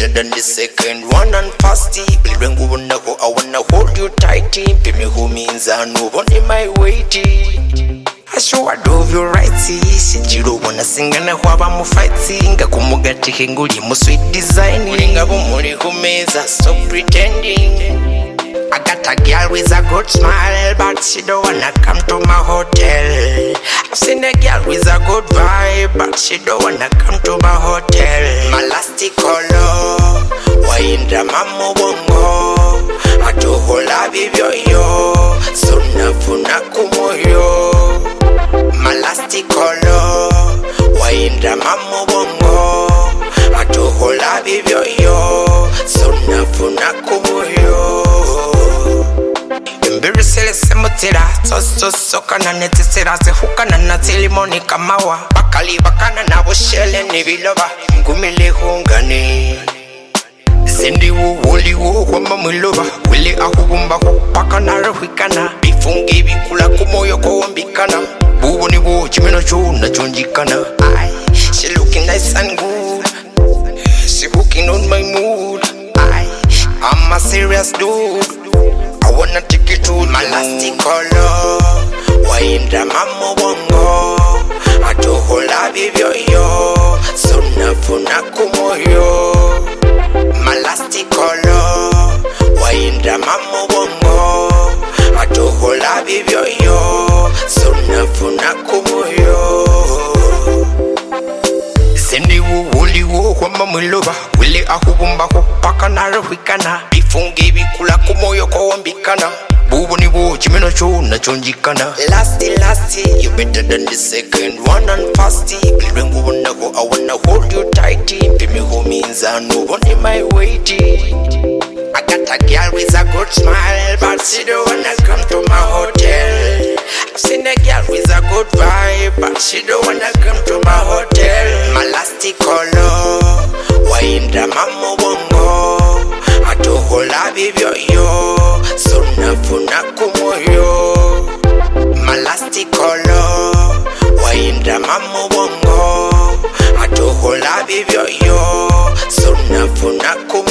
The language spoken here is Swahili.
better than the second one and fasty. Building wanna go, I wanna hold you tight. Pay me who means I know on in my weighty. I show I do you right. Since you don't wanna sing and I am fighting. Gakumugati hinguli mo sweet design. Ulinga bumuri humeza, stop pretending. I got a girl with a good smile, but she don't wanna come to my hotel. I've seen a girl with a good vibe, but she don't wanna come to my hotel. Malastic color, wainda mamo bongo. Atuhola vivyo yo, sunafuna kumoyo. Malastic color, wainda mamo bongo. Atuhola vivyo yo, sunafuna kumoyo. Mbiri sele semutira, so kana netesera se hukana na tilimoni kamawa. Bakali bakana na bushele ni biloba, ngumile hungane. Sendi woli kwa mamuloba, wile ahubumba hupaka na rehikana. Bifungi bikula kumoyo kwa mbikana. Bubo ni wo chimeno cho na chonjikana. She looking nice and good, she hooking on my mood. I'm a serious dude, I wanna take you to my lasting color. Wainda mamo bongo, atuhola vivyo yo, sunafuna kumoyo. My lasting color, wainda mamo bongo, atuhola vivyo yo, sunafuna kumoyo. Sendi woli kwa mamuloba, wile ahubumba hupaka na rehikana. Bifungi bikula kumoyo kwa mbikana. Bubo ni wo chimeno cho na chonjikana. Lasty, you better than the second one and fasty. Building wanna go, I wanna hold you tight. Pay me who means I know on in my weighty. I got a girl with a good smile, but she don't wanna come to my hotel. I've seen a girl with a good vibe, but she don't wanna come to my hotel. Malastic color, wainda mamo bongo. Atuhola vivyo yo, sunafuna kumoyo. Malastic color, wainda mamo bongo. Atuhola vivyo yo, sunafuna kumoyo.